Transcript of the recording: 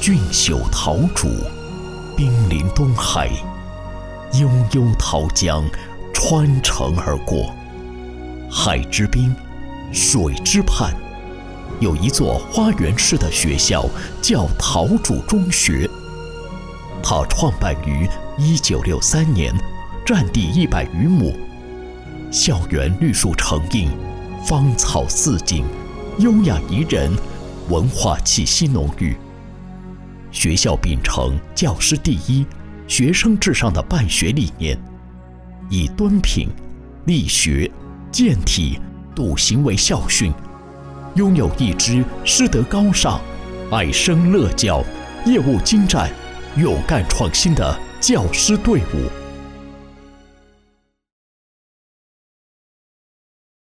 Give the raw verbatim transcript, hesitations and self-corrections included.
俊秀陶铸，兵临东海，悠悠陶江穿城而过。海之滨，水之畔，有一座花园式的学校，叫陶铸中学。它创办于一九六三年，占地一百余亩。校园绿树成荫，芳草似锦，优雅宜人，文化气息浓郁。学校秉承教师第一、学生至上的办学理念，以敦品、力学、健体、笃行为校训，拥有一支师德高尚、爱生乐教、业务精湛、勇敢创新的教师队伍。